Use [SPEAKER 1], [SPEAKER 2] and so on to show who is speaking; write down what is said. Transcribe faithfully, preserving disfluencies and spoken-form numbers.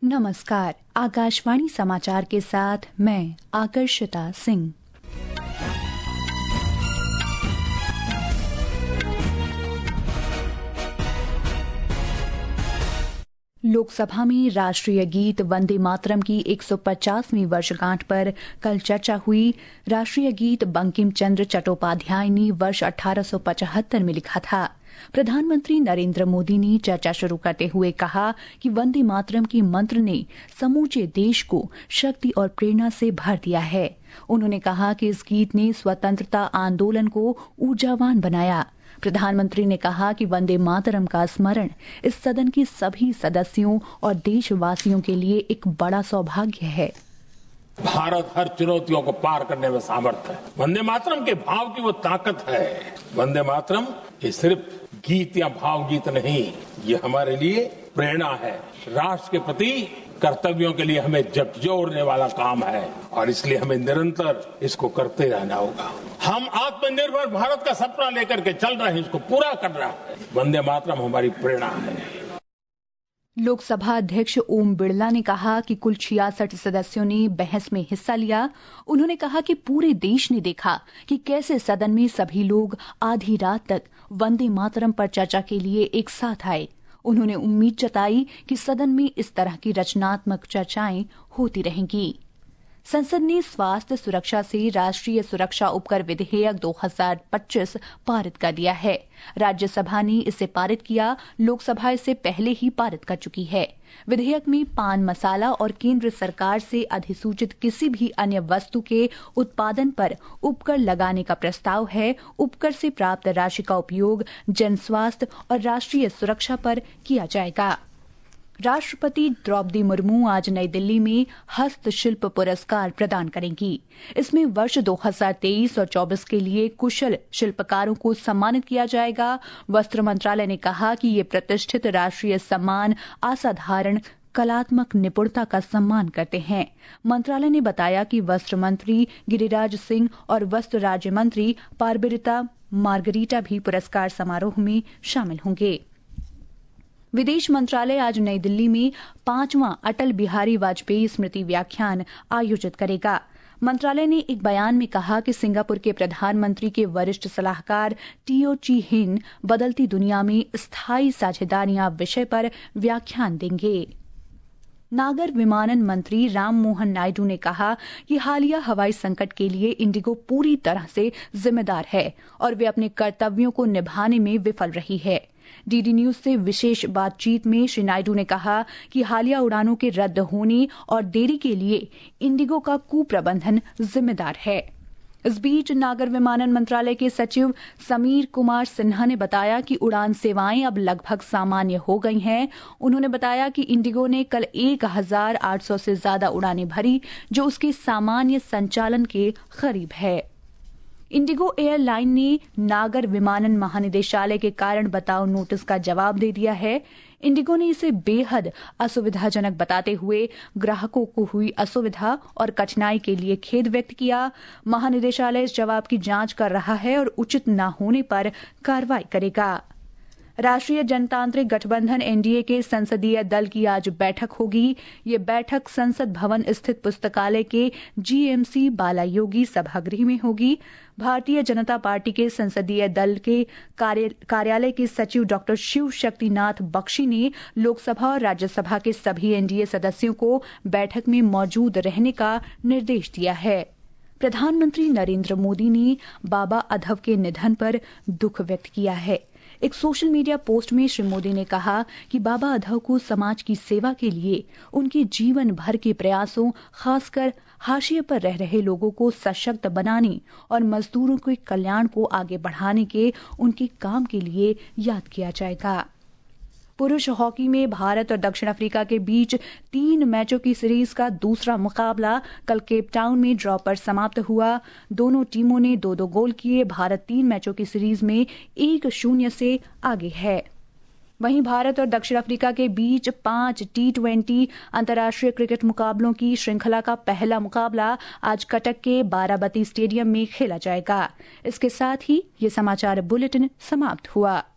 [SPEAKER 1] नमस्कार, आकाशवाणी समाचार के साथ मैं आकर्षिता सिंह। लोकसभा में राष्ट्रीय गीत वंदे मातरम की एक सौ पचासवीं वर्षगांठ पर कल चर्चा हुई। राष्ट्रीय गीत बंकिम चंद्र चट्टोपाध्याय ने वर्ष अठारह सौ पचहत्तर में लिखा था। प्रधानमंत्री नरेंद्र मोदी ने चर्चा शुरू करते हुए कहा कि वंदे मातरम के मंत्र ने समूचे देश को शक्ति और प्रेरणा से भर दिया है। उन्होंने कहा कि इस गीत ने स्वतंत्रता आंदोलन को ऊर्जावान बनाया। प्रधानमंत्री ने कहा कि वंदे मातरम का स्मरण इस सदन के सभी सदस्यों और देशवासियों के लिए एक बड़ा सौभाग्य है।
[SPEAKER 2] भारत हर चुनौतियों को पार करने में समर्थ है। वंदे मातरम के भाव की वो ताकत है। वंदे मातरम ये सिर्फ गीत या भावगीत नहीं, ये हमारे लिए प्रेरणा है। राष्ट्र के प्रति कर्तव्यों के लिए हमें झकझोरने वाला काम है और इसलिए हमें निरंतर इसको करते रहना होगा। हम आत्मनिर्भर भारत का सपना लेकर के चल रहे हैं, इसको पूरा कर रहा है। वंदे मातरम हमारी प्रेरणा है।
[SPEAKER 1] लोकसभा अध्यक्ष ओम बिड़ला ने कहा कि कुल छियासठ सदस्यों ने बहस में हिस्सा लिया। उन्होंने कहा कि पूरे देश ने देखा कि कैसे सदन में सभी लोग आधी रात तक वंदे मातरम पर चर्चा के लिए एक साथ आए। उन्होंने उम्मीद जताई कि सदन में इस तरह की रचनात्मक चर्चाएं होती रहेंगी। संसद ने स्वास्थ्य सुरक्षा से राष्ट्रीय सुरक्षा उपकर विधेयक दो हज़ार पच्चीस पारित कर दिया है। राज्यसभा ने इसे पारित किया, लोकसभा इसे पहले ही पारित कर चुकी है। विधेयक में पान मसाला और केंद्र सरकार से अधिसूचित किसी भी अन्य वस्तु के उत्पादन पर उपकर लगाने का प्रस्ताव है। उपकर से प्राप्त राशि का उपयोग जन स्वास्थ्य और राष्ट्रीय सुरक्षा पर किया जाएगा। राष्ट्रपति द्रौपदी मुर्मू आज नई दिल्ली में हस्तशिल्प पुरस्कार प्रदान करेंगी। इसमें वर्ष दो हज़ार तेईस और चौबीस के लिए कुशल शिल्पकारों को सम्मानित किया जाएगा। वस्त्र मंत्रालय ने कहा कि ये प्रतिष्ठित राष्ट्रीय सम्मान असाधारण कलात्मक निपुणता का सम्मान करते हैं। मंत्रालय ने बताया कि वस्त्र मंत्री गिरिराज सिंह और वस्त्र राज्य मंत्री पारबिता मार्गरीटा भी पुरस्कार समारोह में शामिल होंगे। विदेश मंत्रालय आज नई दिल्ली में पांचवां अटल बिहारी वाजपेयी स्मृति व्याख्यान आयोजित करेगा। मंत्रालय ने एक बयान में कहा कि सिंगापुर के प्रधानमंत्री के वरिष्ठ सलाहकार टीओ ची हिन बदलती दुनिया में स्थायी साझेदारियां विषय पर व्याख्यान देंगे। नागर विमानन मंत्री राम मोहन नायडू ने कहा कि हालिया हवाई संकट के लिए इंडिगो पूरी तरह से जिम्मेदार है और वे अपने कर्तव्यों को निभाने में विफल रही है। डीडी न्यूज से विशेष बातचीत में श्री नायडू ने कहा कि हालिया उड़ानों के रद्द होने और देरी के लिए इंडिगो का कुप्रबंधन जिम्मेदार है। इस बीच नागर विमानन मंत्रालय के सचिव समीर कुमार सिन्हा ने बताया कि उड़ान सेवाएं अब लगभग सामान्य हो गई हैं। उन्होंने बताया कि इंडिगो ने कल एक हज़ार आठ सौ से ज्यादा उड़ानें भरी, जो उसके सामान्य संचालन के करीब है। इंडिगो एयरलाइन ने नागर विमानन महानिदेशालय के कारण बताओ नोटिस का जवाब दे दिया है। इंडिगो ने इसे बेहद असुविधाजनक बताते हुए ग्राहकों को हुई असुविधा और कठिनाई के लिए खेद व्यक्त किया। महानिदेशालय इस जवाब की जांच कर रहा है और उचित न होने पर कार्रवाई करेगा। राष्ट्रीय जनतांत्रिक गठबंधन एनडीए के संसदीय दल की आज बैठक होगी। ये बैठक संसद भवन स्थित पुस्तकालय के जीएमसी बालायोगी सभागृह में होगी। भारतीय जनता पार्टी के संसदीय दल के कार्य, कार्यालय के सचिव डॉक्टर शिव शक्तिनाथ बख्शी ने लोकसभा और राज्यसभा के सभी एनडीए सदस्यों को बैठक में मौजूद रहने का निर्देश दिया है। प्रधानमंत्री नरेंद्र मोदी ने बाबा अधव के निधन पर दुख व्यक्त किया है। एक सोशल मीडिया पोस्ट में श्री मोदी ने कहा कि बाबा अधव को समाज की सेवा के लिए उनके जीवन भर के प्रयासों, खासकर हाशिए पर रह रहे लोगों को सशक्त बनाने और मजदूरों के कल्याण को आगे बढ़ाने के उनके काम के लिए याद किया जाएगा। पुरुष हॉकी में भारत और दक्षिण अफ्रीका के बीच तीन मैचों की सीरीज का दूसरा मुकाबला कल केप टाउन में ड्रॉ पर समाप्त हुआ। दोनों टीमों ने दो दो गोल किए। भारत तीन मैचों की सीरीज में एक शून्य से आगे है। वहीं भारत और दक्षिण अफ्रीका के बीच पांच टी ट्वेंटी अंतर्राष्ट्रीय क्रिकेट मुकाबलों की श्रृंखला का पहला मुकाबला आज कटक के बाराबती स्टेडियम में खेला जाएगा। इसके साथ ही ये समाचार बुलेटिन समाप्त हुआ।